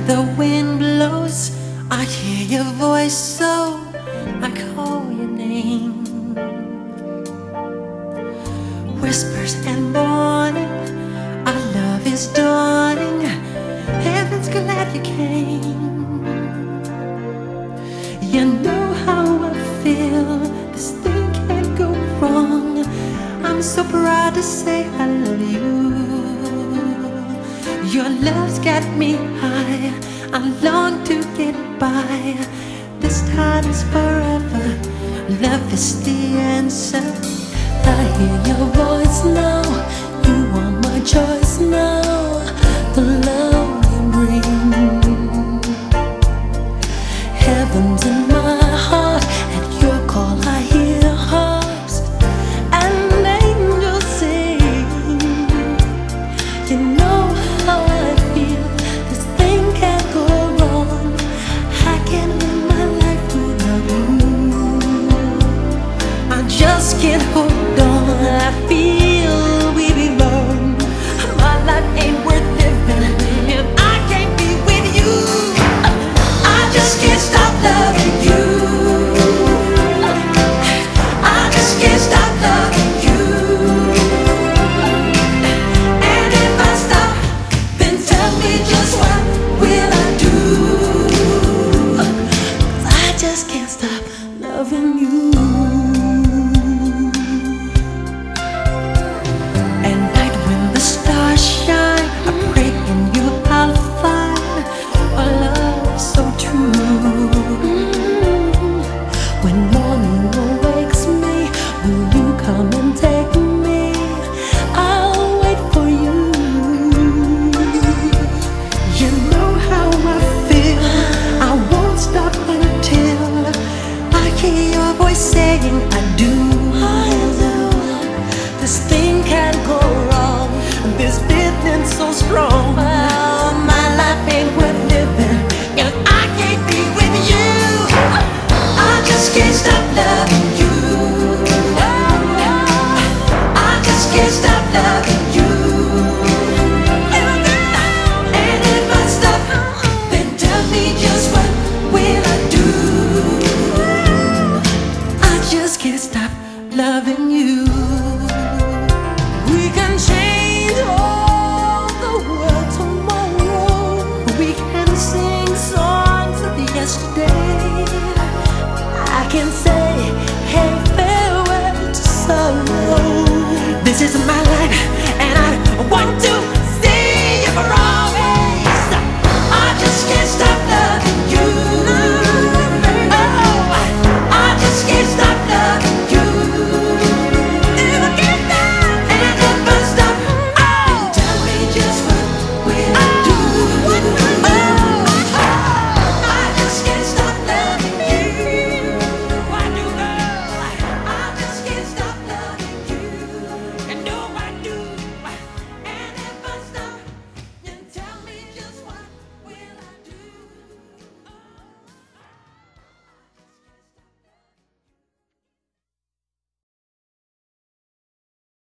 the wind blows, I hear your voice, so I call your name. Whispers and morning, our love is dawning. Heaven's glad you came. You know how I feel, this thing can't go wrong. I'm so proud to say I love you. Your love's got me high, I long to get by. This time is forever, love is the answer. I hear your voice now, you are my choice now. The love you bring, heaven's in my heart. At your call I hear harps and angels sing. You know how I feel, this thing can't go wrong. I can't live my life without you. I just can't hold on, I feel we belong. My life ain't worth living if I can't be with you. I just can't stop loving you. I just can't stop loving you. And if I stop, then tell me just what will I do? 'Cause I just can't stop loving you. Saying I do, this thing can't go wrong. This feeling so strong. Oh, my life ain't worth living if I can't be with you. I just can't stop loving you. I just can't stop loving you. And if I stop, then tell me just what will I do? Just can't stop loving you. We can change all the world tomorrow. We can sing songs of yesterday. I can say, hey, farewell to sorrow. This is my life.